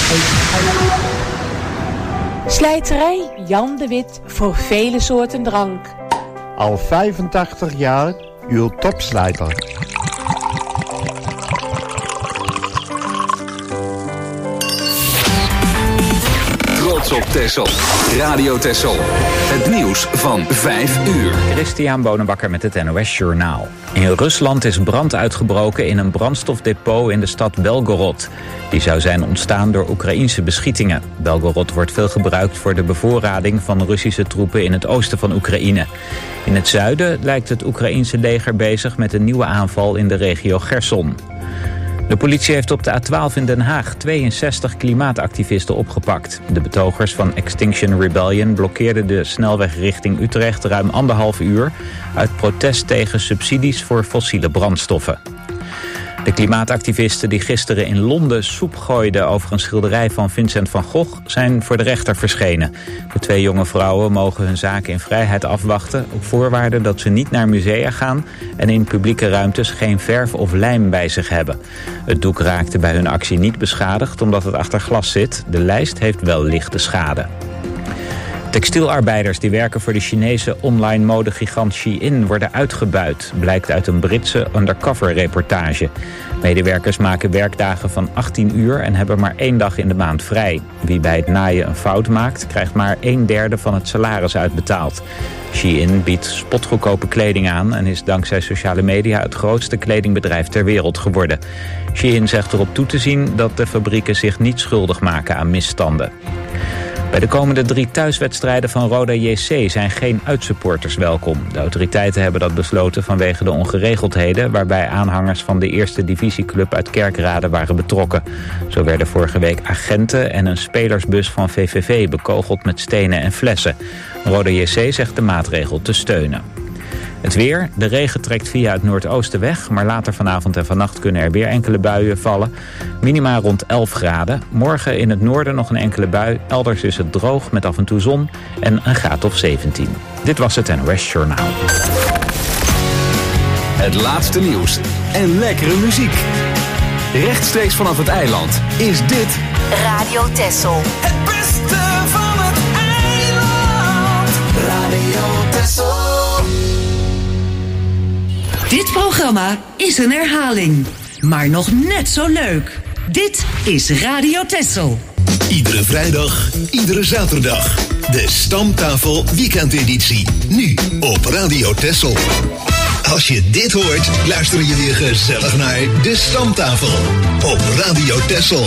Slijterij Jan de Wit voor vele soorten drank. Al 85 jaar uw topslijter. Trots op Texel. Radio Texel. Het nieuws van 5 uur. Christian Bonenbakker met het NOS Journaal. In Rusland is brand uitgebroken in een brandstofdepot in de stad Belgorod. Die zou zijn ontstaan door Oekraïense beschietingen. Belgorod wordt veel gebruikt voor de bevoorrading van Russische troepen in het oosten van Oekraïne. In het zuiden lijkt het Oekraïense leger bezig met een nieuwe aanval in de regio Gerson. De politie heeft op de A12 in Den Haag 62 klimaatactivisten opgepakt. De betogers van Extinction Rebellion blokkeerden de snelweg richting Utrecht ruim 1,5 uur... uit protest tegen subsidies voor fossiele brandstoffen. De klimaatactivisten die gisteren in Londen soep gooiden over een schilderij van Vincent van Gogh zijn voor de rechter verschenen. De 2 jonge vrouwen mogen hun zaken in vrijheid afwachten op voorwaarde dat ze niet naar musea gaan en in publieke ruimtes geen verf of lijm bij zich hebben. Het doek raakte bij hun actie niet beschadigd omdat het achter glas zit. De lijst heeft wel lichte schade. Textielarbeiders die werken voor de Chinese online modegigant Shein worden uitgebuit, blijkt uit een Britse undercover-reportage. Medewerkers maken werkdagen van 18 uur en hebben maar 1 dag in de maand vrij. Wie bij het naaien een fout maakt, krijgt maar 1/3 van het salaris uitbetaald. Shein biedt spotgoedkope kleding aan en is dankzij sociale media het grootste kledingbedrijf ter wereld geworden. Shein zegt erop toe te zien dat de fabrieken zich niet schuldig maken aan misstanden. Bij de komende 3 thuiswedstrijden van Roda JC zijn geen uitsupporters welkom. De autoriteiten hebben dat besloten vanwege de ongeregeldheden waarbij aanhangers van de eerste divisieclub uit Kerkrade waren betrokken. Zo werden vorige week agenten en een spelersbus van VVV bekogeld met stenen en flessen. Roda JC zegt de maatregel te steunen. Het weer. De regen trekt via het noordoosten weg, maar later vanavond en vannacht kunnen er weer enkele buien vallen. Minima rond 11 graden. Morgen in het noorden nog een enkele bui. Elders is het droog met af en toe zon en een graad of 17. Dit was het NOS Journaal. Het laatste nieuws en lekkere muziek. Rechtstreeks vanaf het eiland is dit Radio Texel. Het beste van het eiland. Radio Texel. Dit programma is een herhaling, maar nog net zo leuk. Dit is Radio Texel. Iedere vrijdag, iedere zaterdag. De Stamtafel Weekendeditie. Nu op Radio Texel. Als je dit hoort, luister je weer gezellig naar de Stamtafel op Radio Texel.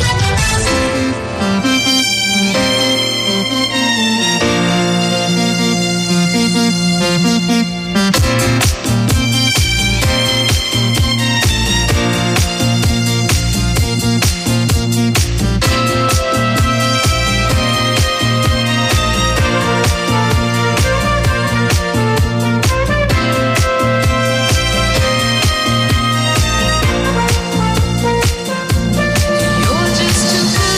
You're just too good.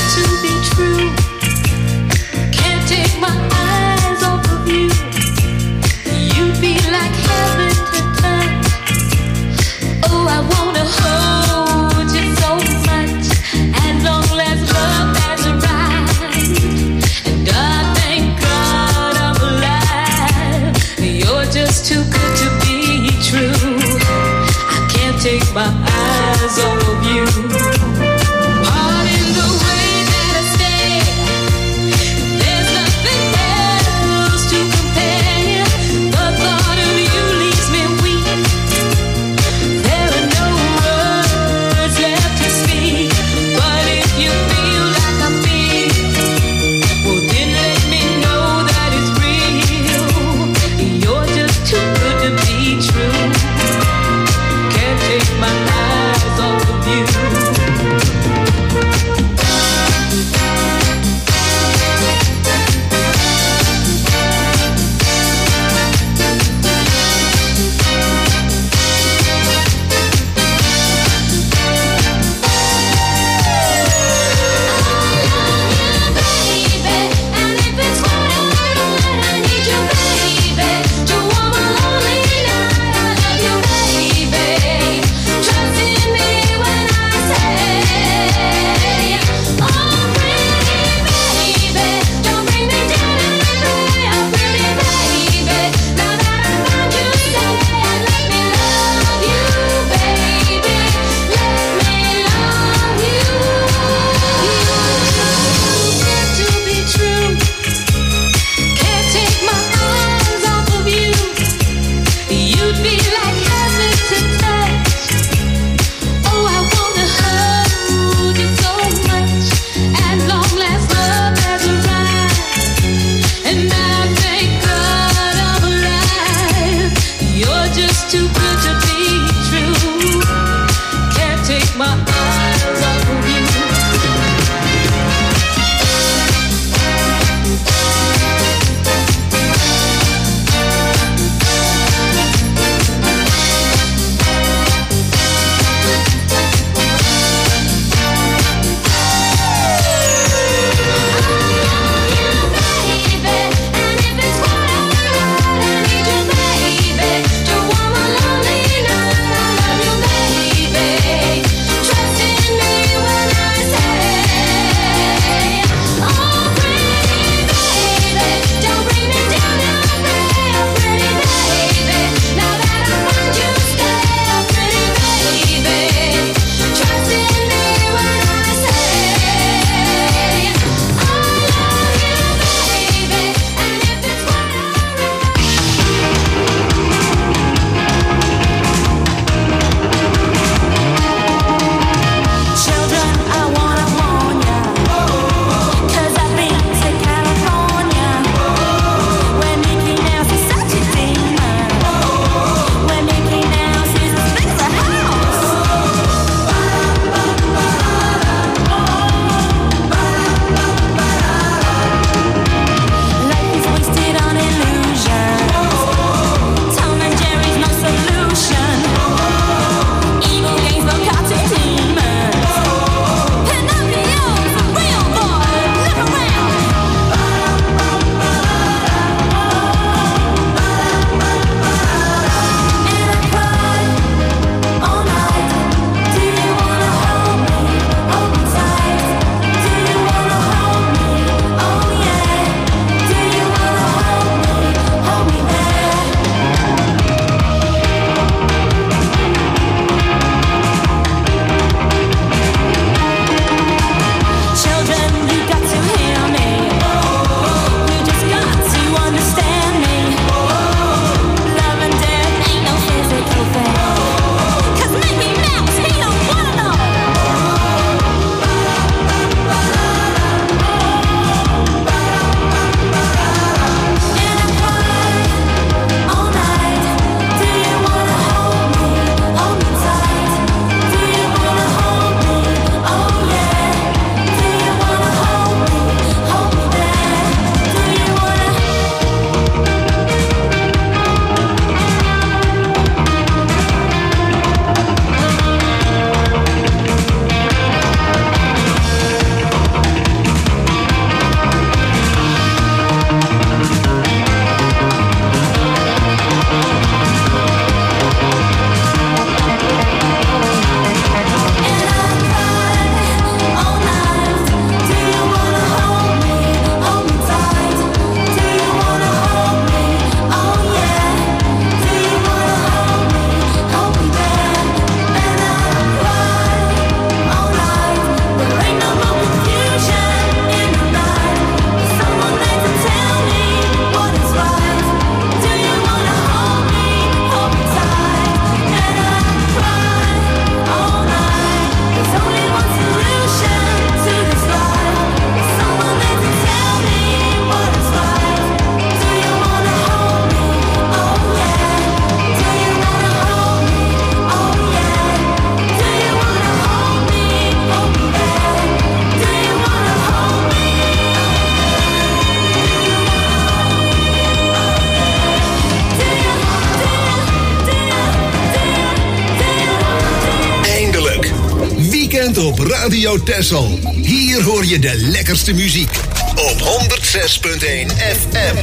bent op Radio Texel. Hier hoor je de lekkerste muziek. Op 106.1 FM.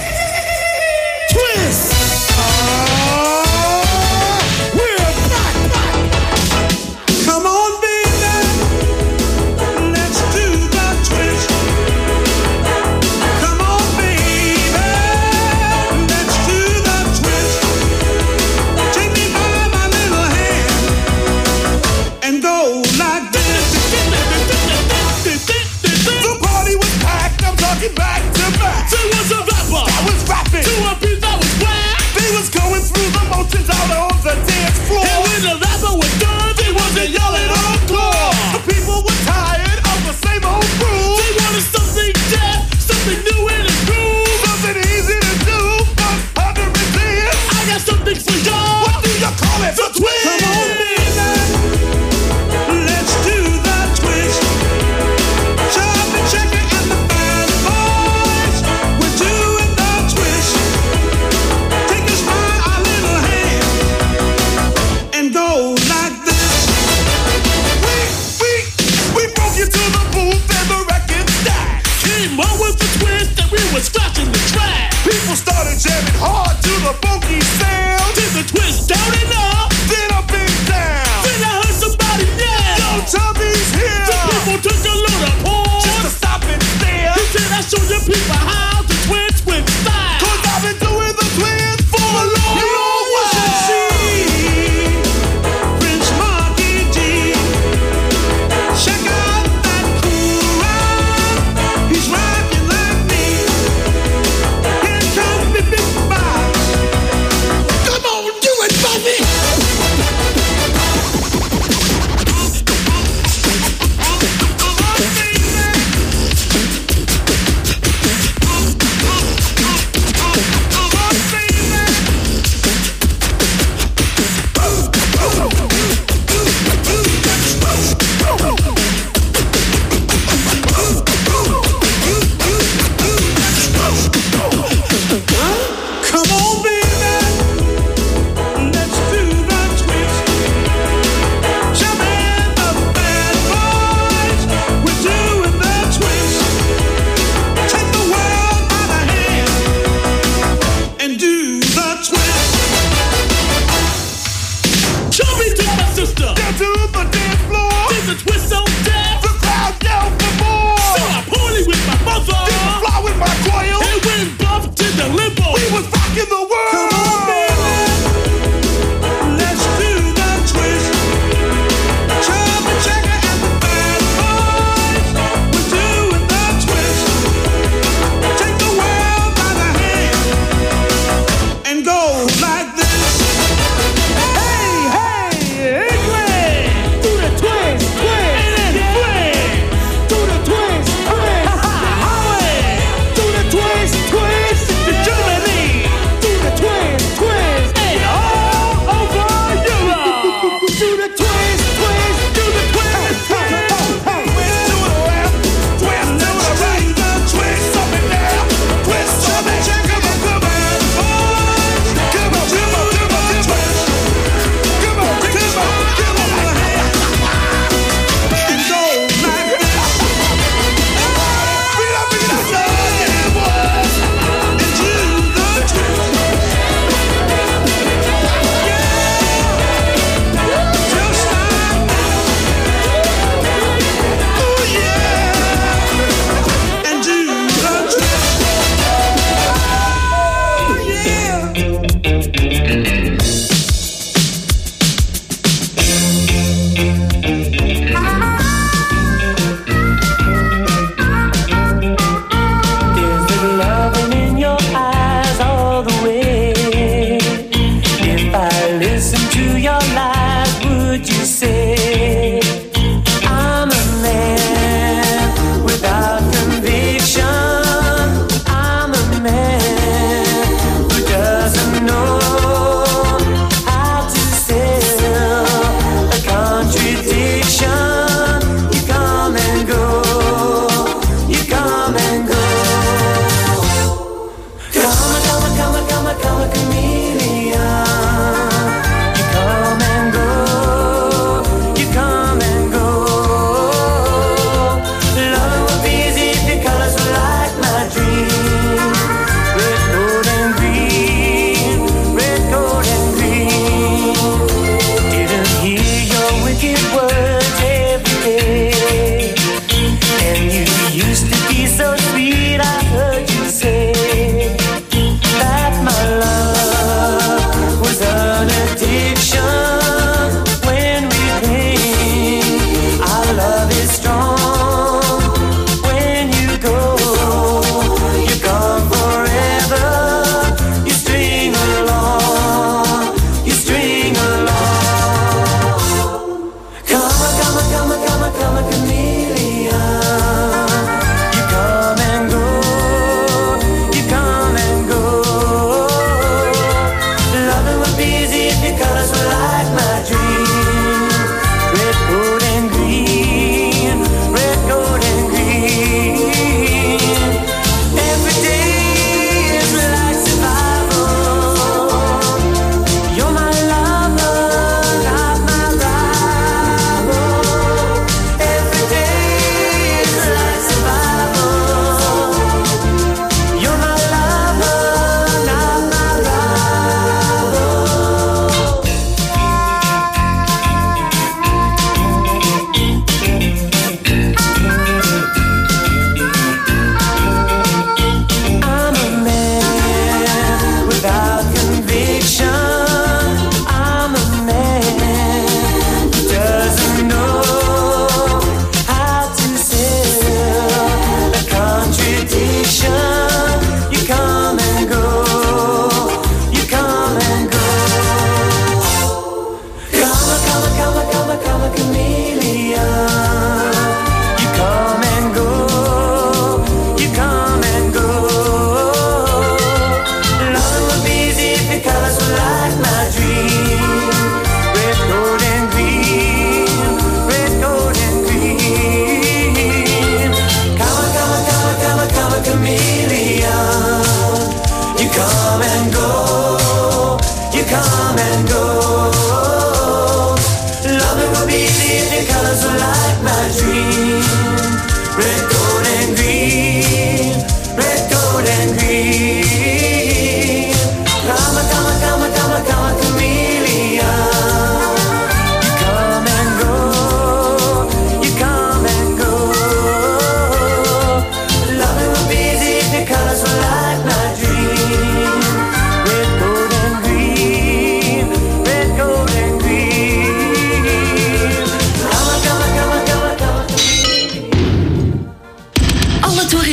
Twist! We're back! Come on, baby! Let's do the twist! Come on, baby! Let's do the twist! Take me by my little hand and go like this. The party was packed, I'm talking back to back. There was a rapper that was rapping to a beat that was whack. They was going through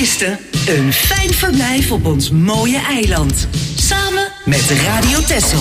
toeristen een fijn verblijf op ons mooie eiland. Samen met Radio Texel.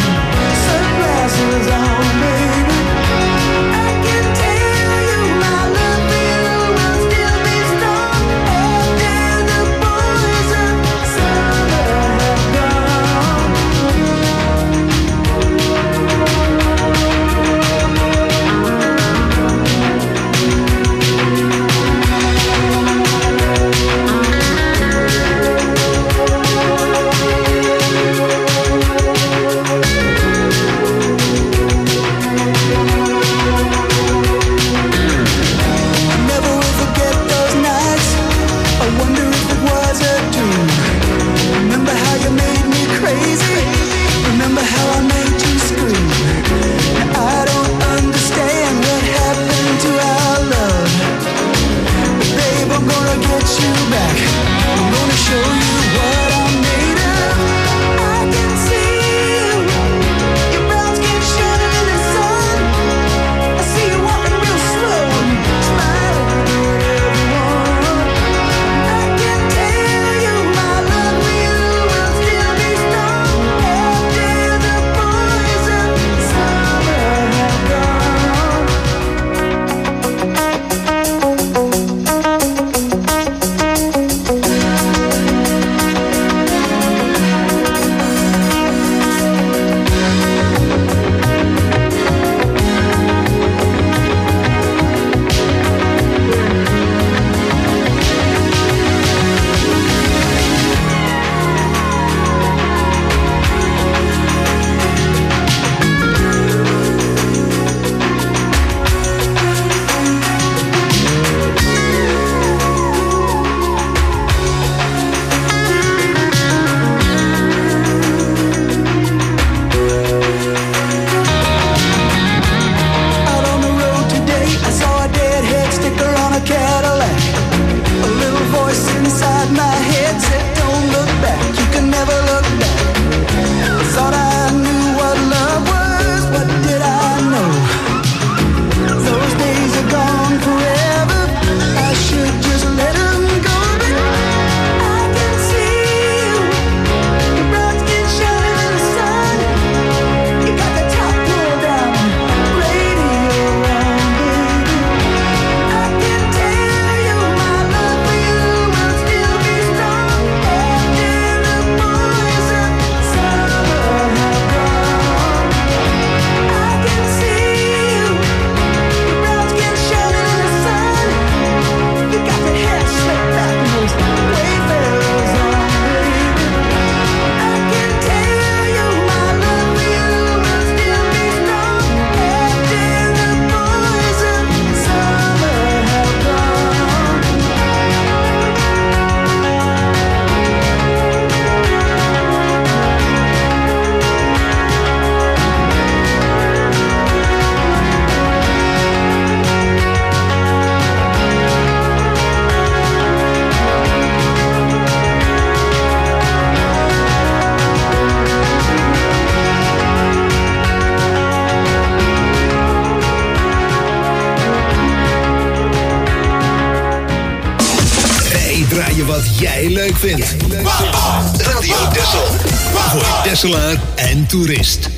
Sunglasses on, baby. I can tell you my love. wat jij leuk vindt. Radio Texel. Voor Tesselaar en toerist.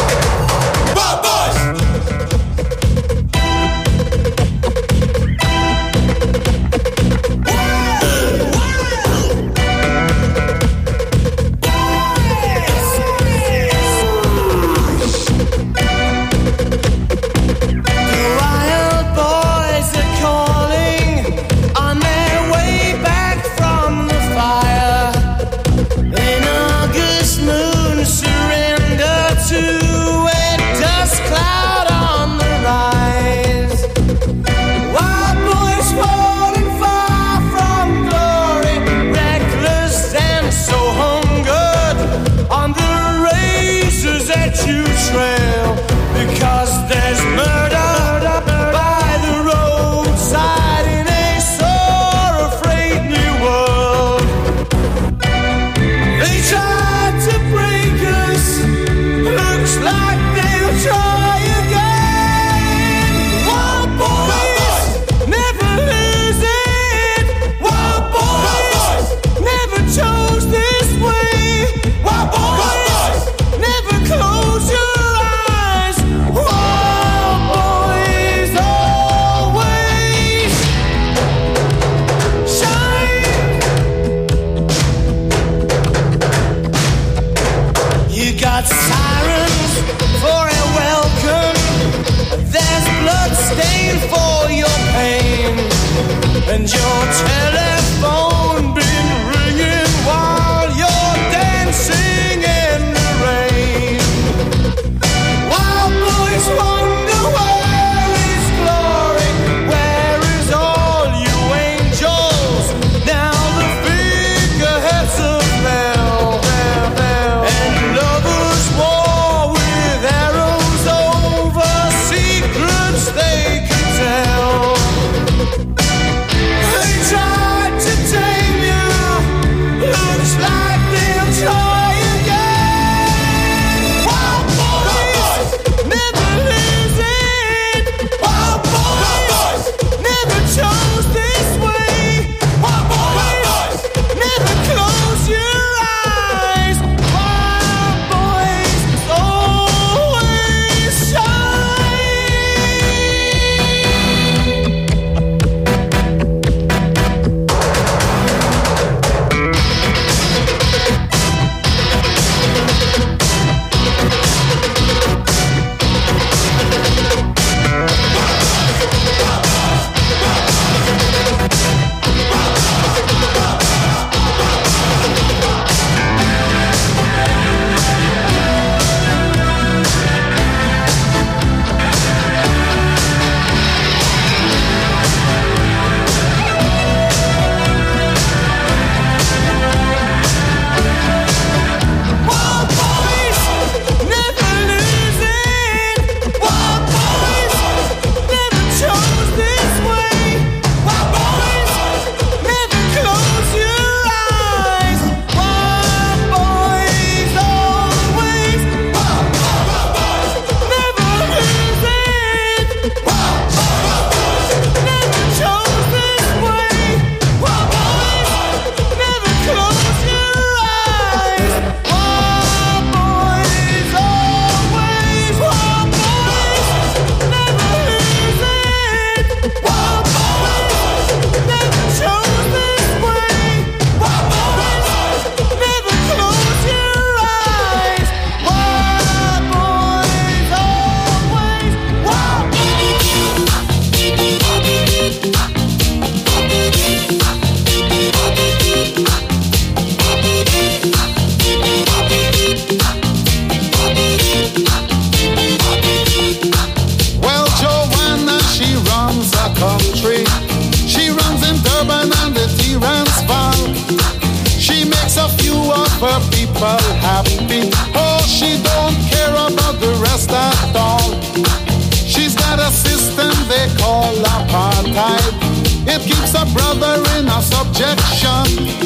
It keeps a brother in a subjection,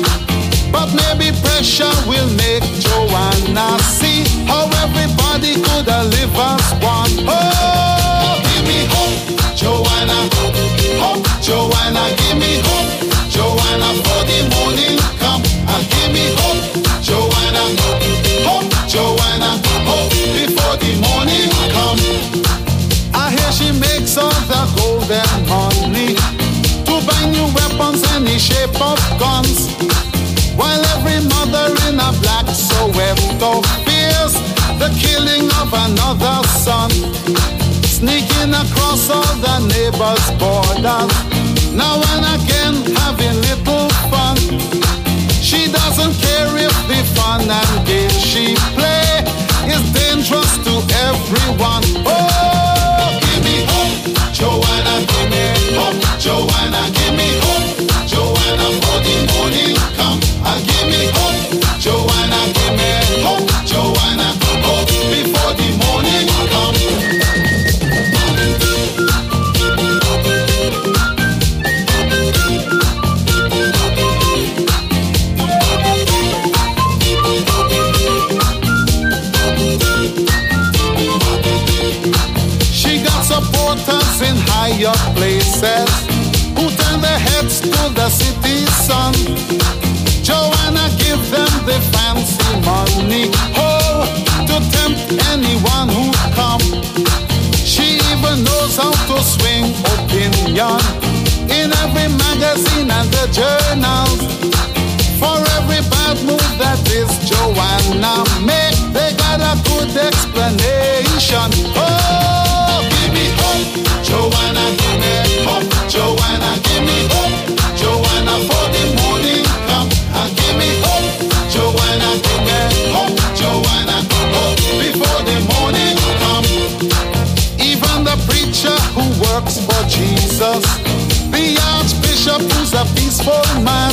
but maybe pressure will make Joanna see how everybody could live as one. Oh, give me hope, Joanna. Hope, Joanna, give me hope, Joanna, for the morning and money to buy new weapons, any shape of guns. While every mother in a black Soweto fears the killing of another son, sneaking across all the neighbors' borders, now and again having little fun. She doesn't care if the fun and game she play is dangerous to everyone. Oh, give me hope, Joanna, give me hope, Joanna, give me hope, Joanna, for the morning come. Give me hope, Joanna, give me hope, Joanna, hope before the morning come. She got supporters in higher places who turn their heads to the city sun. Joanna give them the fancy money, oh, to tempt anyone who come. She even knows how to swing opinion in every magazine and the journals. For every bad move that this Joanna make, they got a good explanation. Oh, give me hope, Joanna, give me hope, Joanna, give me hope, Joanna, for the morning come. Give me hope, Joanna, give me hope, Joanna, hope before the morning come. Even the preacher who works for Jesus, the archbishop who's a peaceful man,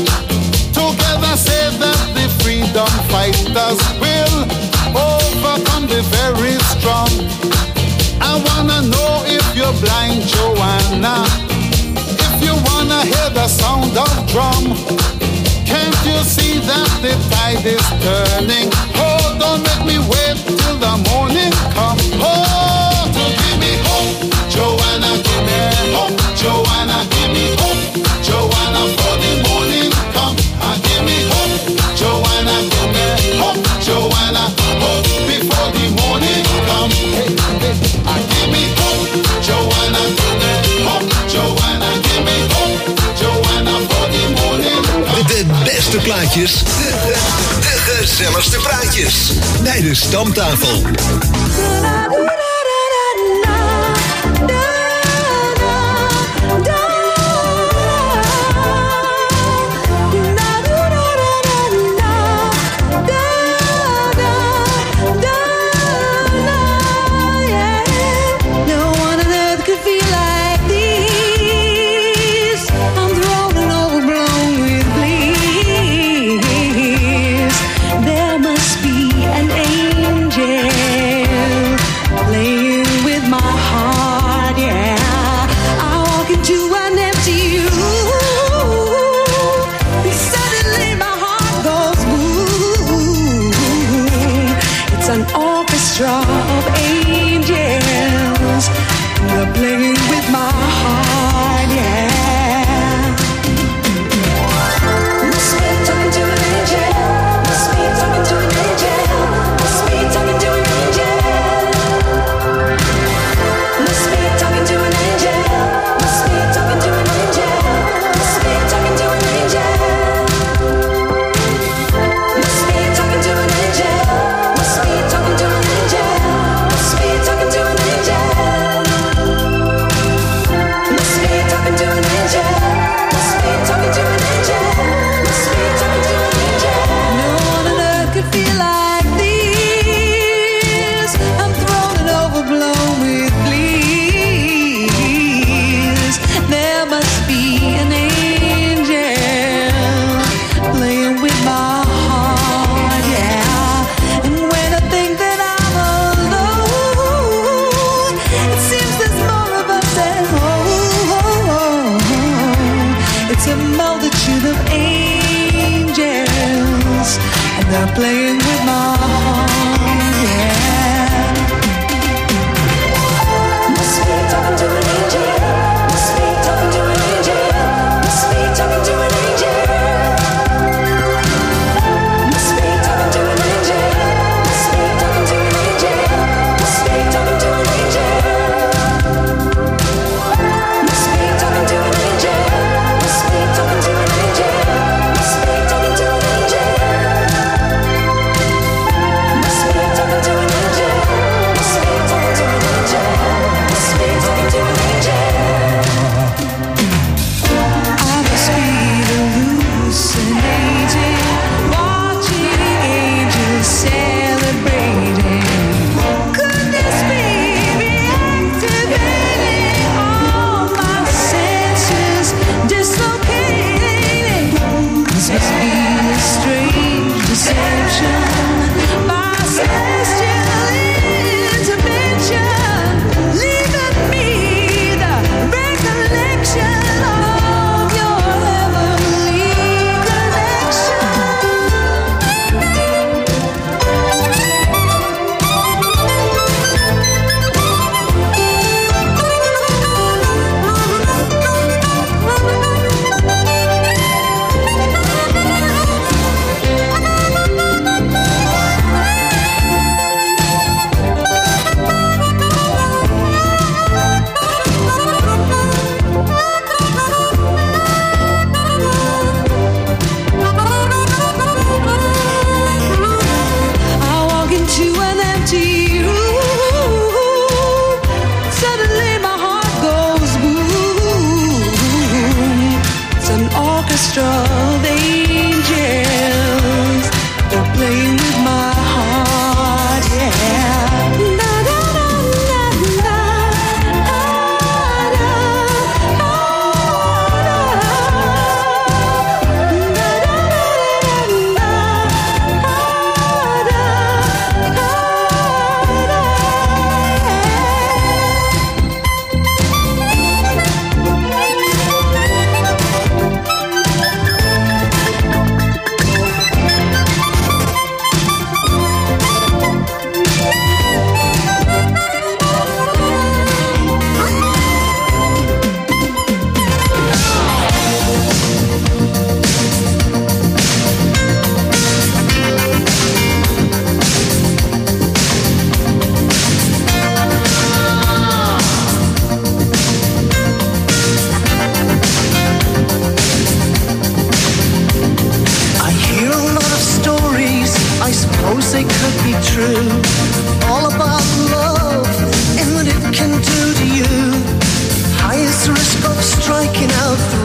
together say that the freedom fighters will overcome the very strong. I wanna know if you're blind, Joanna, if you wanna hear the sound of drum. Can't you see that the tide is turning? Oh, don't make me wait till the morning come. Oh, to give me hope, Joanna, give me hope, Joanna, give me hope, Joanna, for the morning come. Give me hope, Joanna, give me hope, Joanna, hope before the morning come. Give me hope, Joanna, give me hope, Joanna, give me hope, Joanna, for the morning come. De beste plaatjes, de gezelligste praatjes bij de Stamtafel. There must be an angel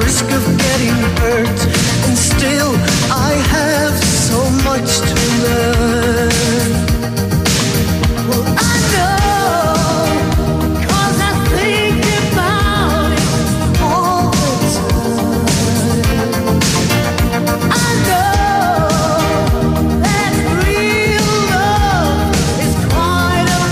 risk of getting hurt, and still I have so much to learn. Well, I know, 'cause I think about it all the time. I know that real love is quite a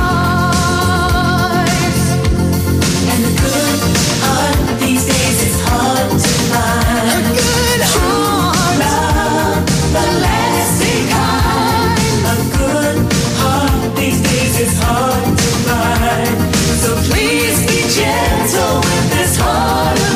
price, and a good heart these days is hard to find. A good heart, love, the lasting kind. A good heart these days is hard to find. So please be gentle with this heart of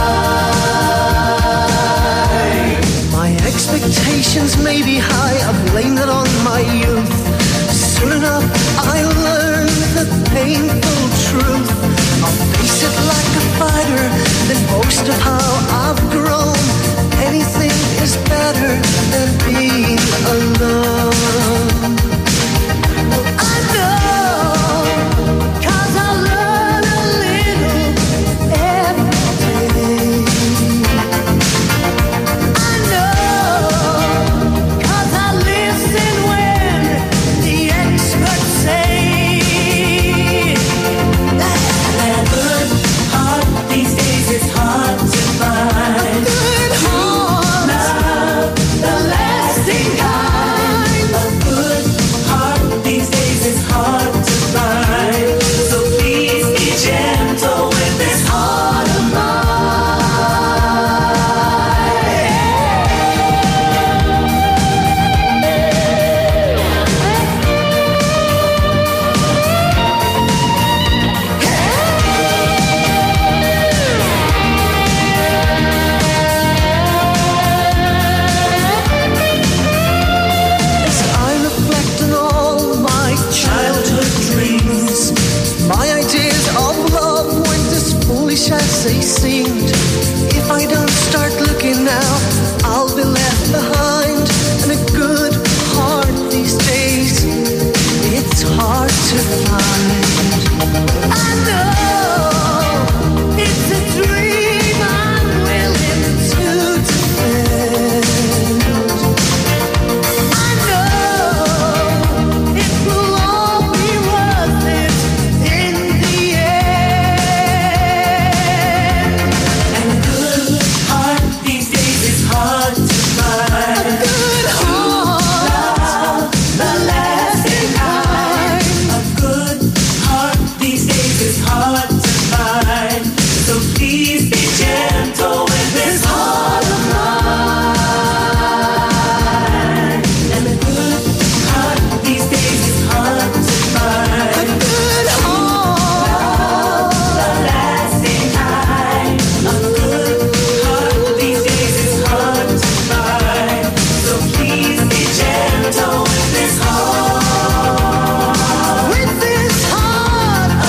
mine. My expectations may be high, I blame it on my youth. Soon enough I learn the painful truth. I'll face it like a fighter, then boast of how I've grown. Anything is better than being alone. Well, I know, 'cause I learn a little every day. I know, 'cause I listen when the experts say that a good heart these days is hard to find. A good heart, love, the lasting kind. A good heart these days is hard to find. So please be gentle with this heart of As I reflect on all my childhood dreams, my ideas of love weren't as foolish as they seemed. If I don't start looking now, I'll be left behind. And a good heart these days, it's hard to find. I know it's a dream I'm willing to defend. I know it will all be worth it in the end. And a good heart these days is hard to find. A good heart, love, the lasting kind. A good heart these days is hard to find. So please be gentle with this heart of mine. And a good heart these days is hard to find. A good heart, the lasting kind. A good heart these days is hard to find. So please be gentle with this heart. With this heart of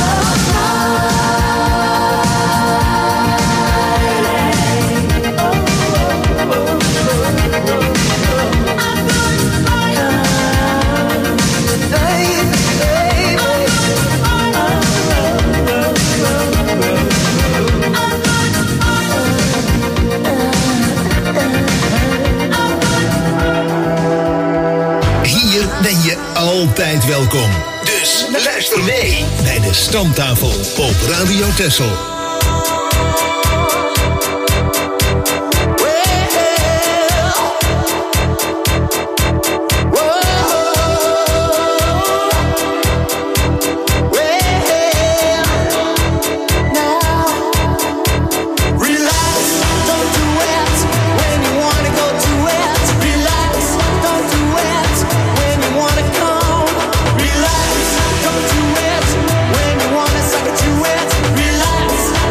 Hier ben je altijd welkom. Dus luister mee bij de Stamtafel op Radio Texel. Relax, don't do it when you wanna suck it to it. Relax,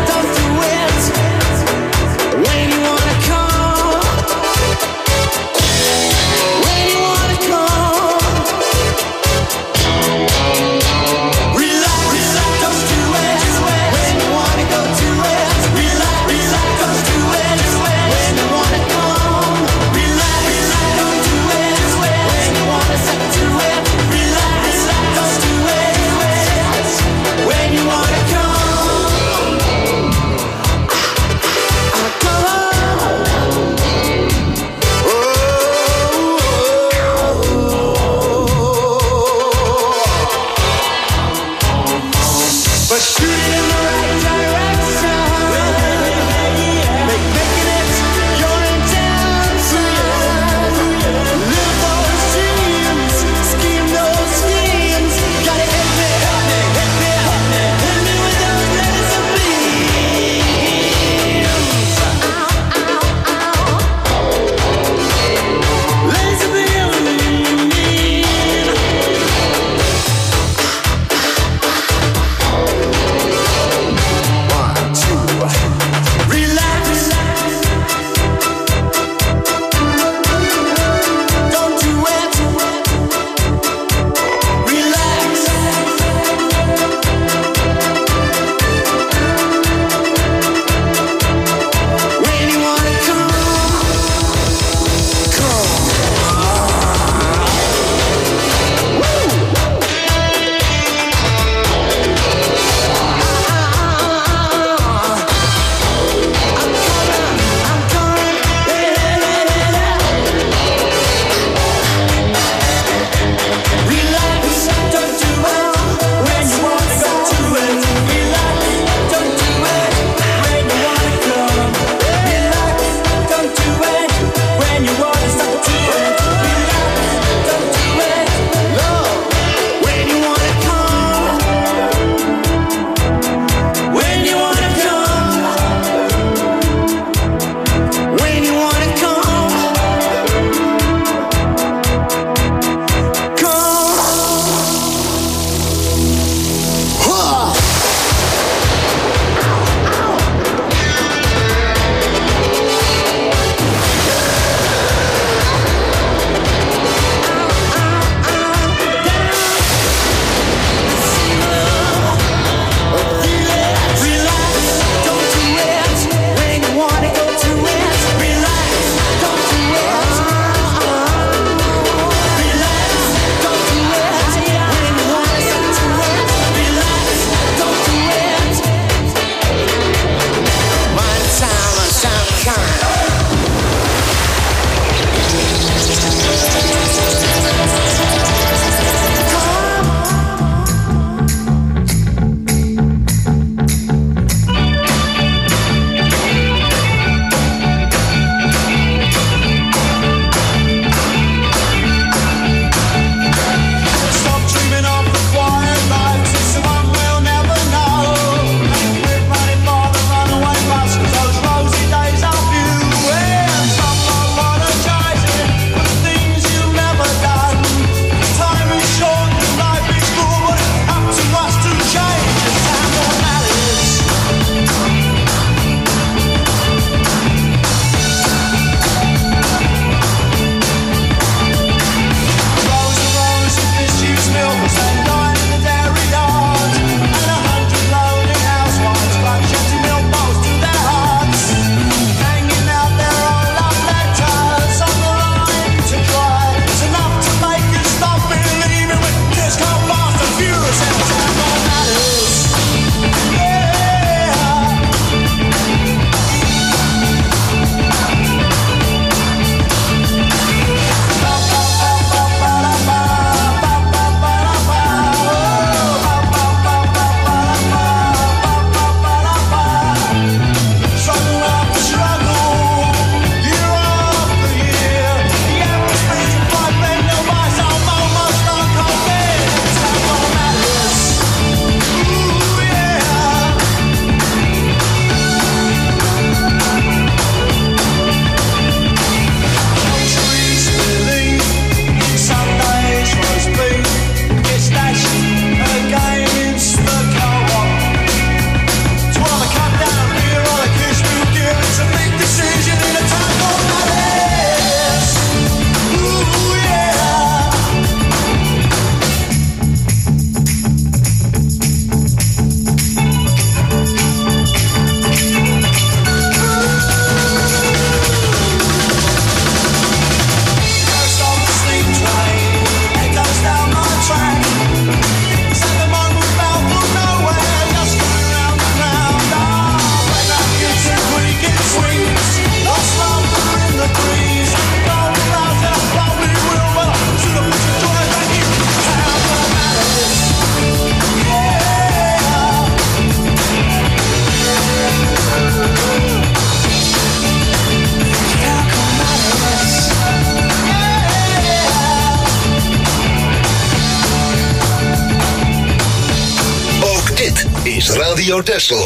Radio Texel.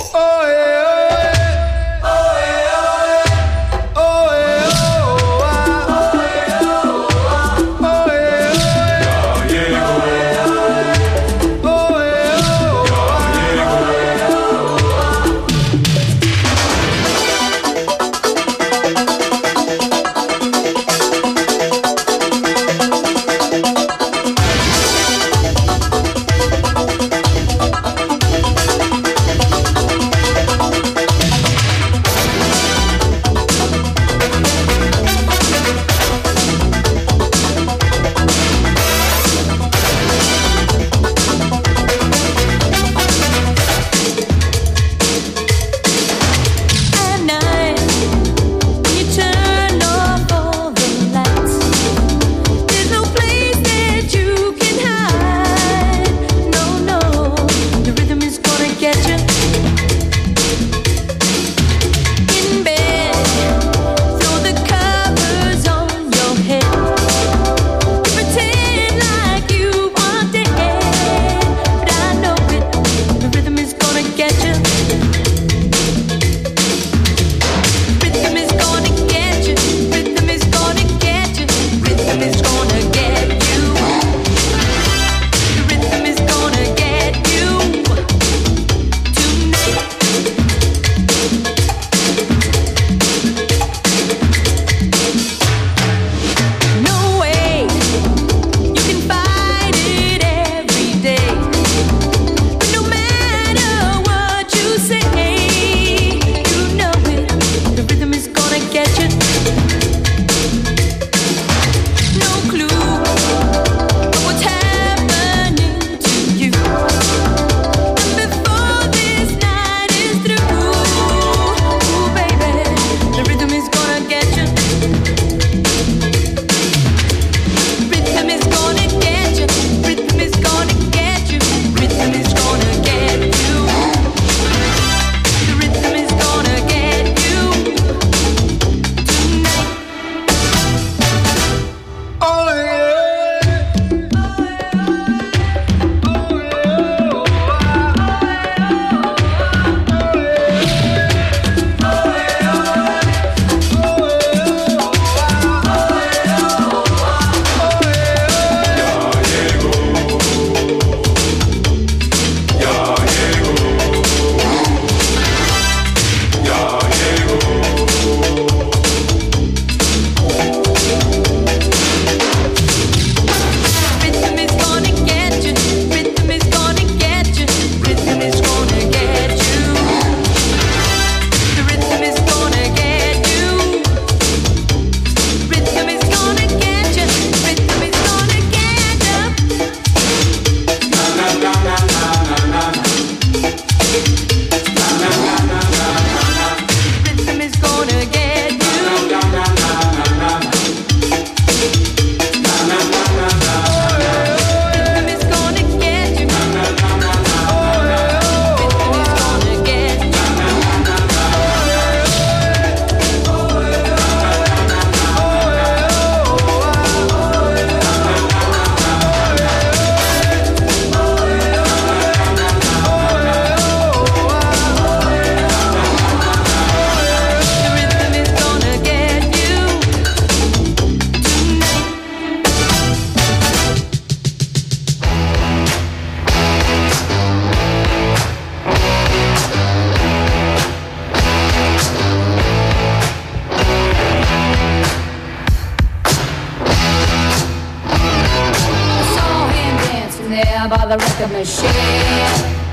by the record machine.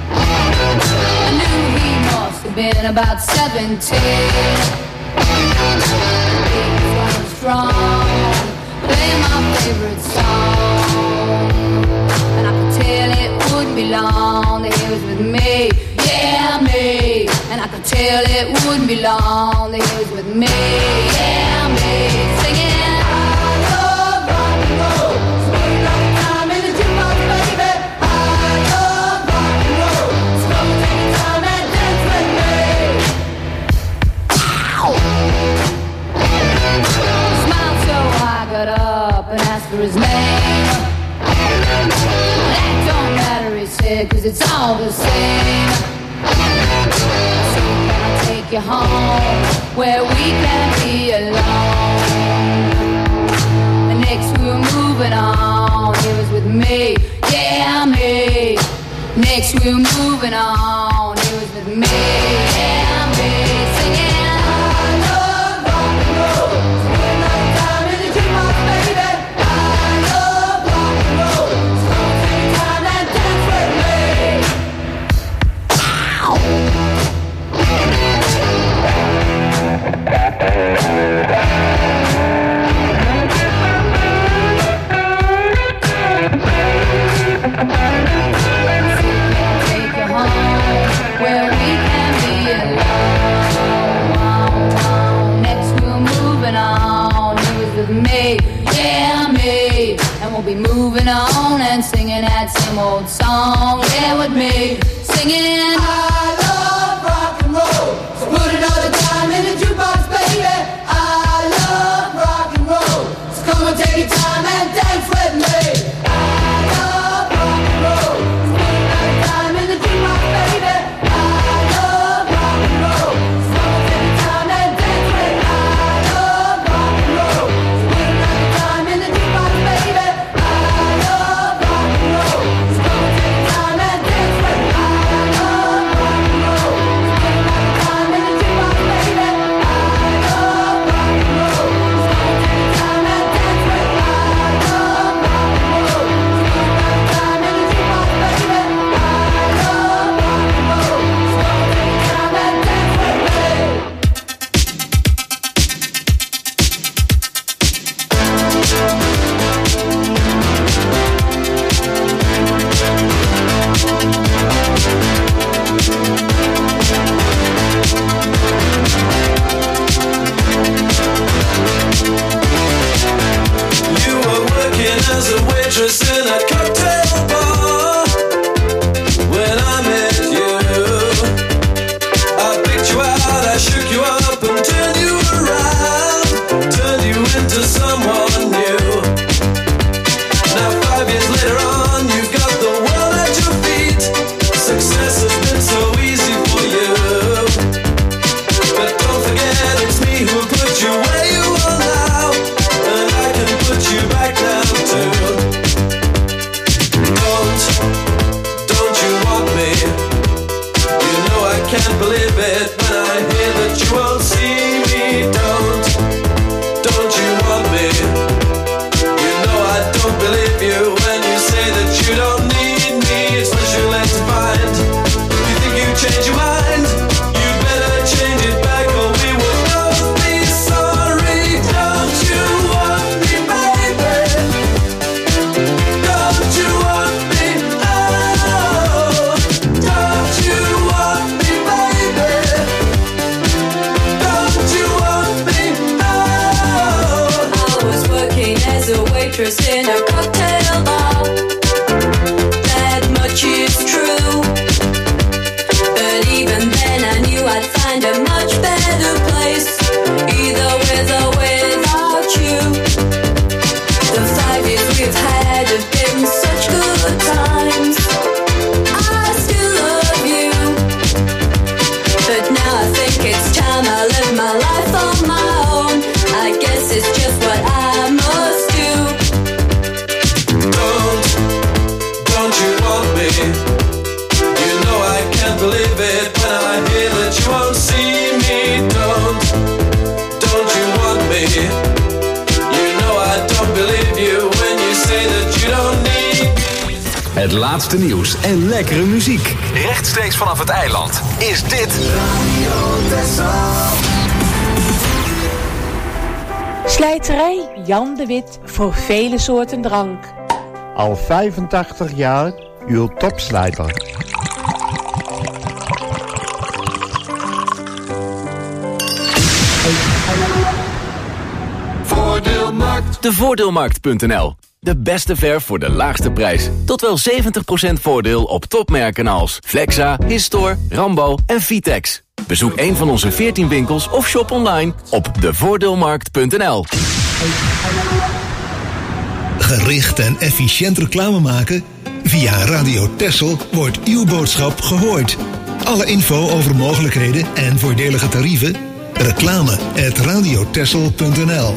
I knew he must have been about 17. He was strong, playing my favorite song, and I could tell it wouldn't be long that he was with me, yeah, me. And I could tell it wouldn't be long that he was with me, yeah, me. Singing, I love rock and roll, spend a lot of time in the jukebox, baby. I love rock and roll, so take your time and dance with me. Ow! Smiled so I got up and asked for his name. That don't matter, he said, 'cause it's all the same. you home where we can be alone. And next we're moving on. It was with me, yeah, me. Next we're moving on. It was with me, yeah, me. Singing. Me, yeah, me. And we'll be moving on and singing that same old song, yeah, with me. Singing, I love rock and roll, so put another time in the jukebox, baby. I love rock and roll, so come and take your time and dance with me. I love rock and roll, so put another time in the jukebox, baby. I love rock and roll, so come and take your time and dance with me. I love rock and roll. Het laatste nieuws en lekkere muziek. Rechtstreeks vanaf het eiland is dit Radio Texel. Slijterij Jan de Wit voor vele soorten drank. Al 85 jaar uw topslijter. Voordeelmarkt. De Voordeelmarkt.nl. De beste verf voor de laagste prijs. Tot wel 70% voordeel op topmerken als Flexa, Histor, Rambo en Vitex. Bezoek een van onze 14 winkels of shop online op devoordeelmarkt.nl. Gericht en efficiënt reclame maken? Via Radio Texel wordt uw boodschap gehoord. Alle info over mogelijkheden en voordelige tarieven? Reclame@radiotessel.nl.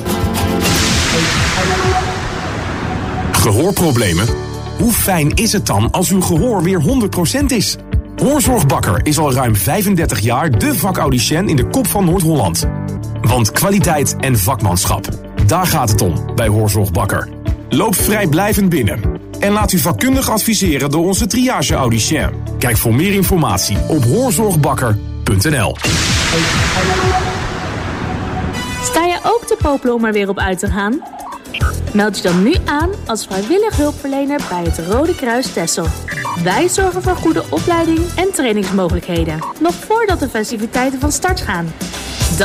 Gehoorproblemen? Hoe fijn is het dan als uw gehoor weer 100% is? Hoorzorg Bakker is al ruim 35 jaar de vakaudicien in de kop van Noord-Holland. Want kwaliteit en vakmanschap, daar gaat het om bij Hoorzorg Bakker. Loop vrijblijvend binnen en laat u vakkundig adviseren door onze triage-audicien. Kijk voor meer informatie op hoorzorgbakker.nl. Sta je ook te popelen om er weer op uit te gaan? Meld je dan nu aan als vrijwillig hulpverlener bij het Rode Kruis Texel. Wij zorgen voor goede opleiding en trainingsmogelijkheden, nog voordat de festiviteiten van start gaan.